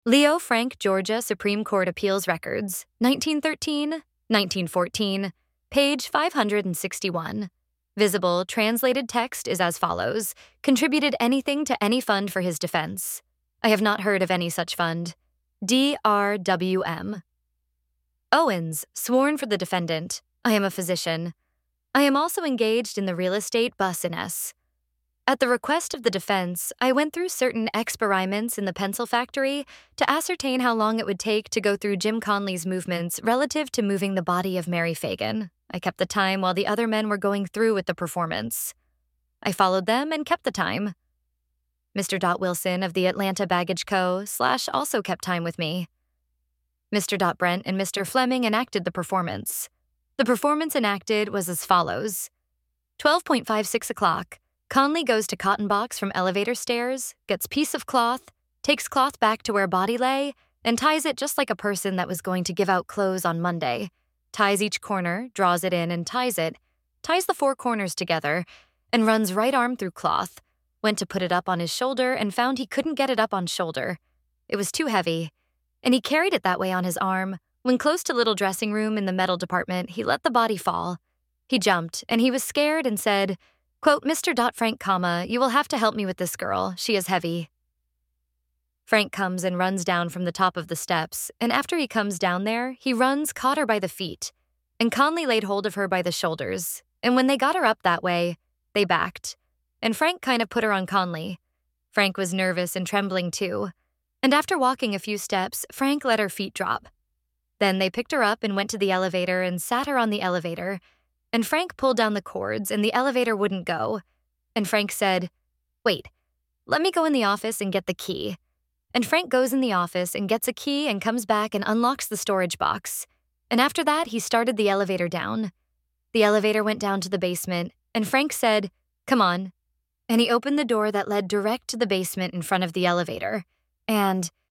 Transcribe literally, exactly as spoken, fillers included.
Leo Frank, Georgia Supreme Court Appeals Records, nineteen thirteen, nineteen fourteen, page five hundred sixty-one. Visible translated text is as follows: contributed anything to any fund for his defense. I have not heard of any such fund. D R W M. Owens, sworn for the defendant. I am a physician. I am also engaged in the real estate business. At the request of the defense, I went through certain experiments in the pencil factory to ascertain how long it would take to go through Jim Conley's movements relative to moving the body of Mary Fagan. I kept the time while the other men were going through with the performance. I followed them and kept the time. Mister Dot Wilson of the Atlanta Baggage Co. slash also kept time with me. Mister Dot Brent and Mister Fleming enacted the performance. The performance enacted was as follows. twelve point five six o'clock. Conley goes to cotton box from elevator stairs, gets piece of cloth, takes cloth back to where body lay, and ties it just like a person that was going to give out clothes on Monday. Ties each corner, draws it in and ties it, ties the four corners together, and runs right arm through cloth. Went to put it up on his shoulder and found he couldn't get it up on shoulder. It was too heavy, and he carried it that way on his arm. When close to little dressing room in the metal department, he let the body fall. He jumped, and he was scared and said, quote, Mister Dot Frank, comma, you will have to help me with this girl. She is heavy. Frank comes and runs down from the top of the steps, and after he comes down there, he runs, caught her by the feet, and Conley laid hold of her by the shoulders, and when they got her up that way, they backed, and Frank kind of put her on Conley. Frank was nervous and trembling too, and after walking a few steps, Frank let her feet drop. Then they picked her up and went to the elevator and sat her on the elevator, and Frank pulled down the cords and the elevator wouldn't go. And Frank said, wait, let me go in the office and get the key. And Frank goes in the office and gets a key and comes back and unlocks the storage box. And after that, he started the elevator down. The elevator went down to the basement, and Frank said, come on. And he opened the door that led direct to the basement in front of the elevator. And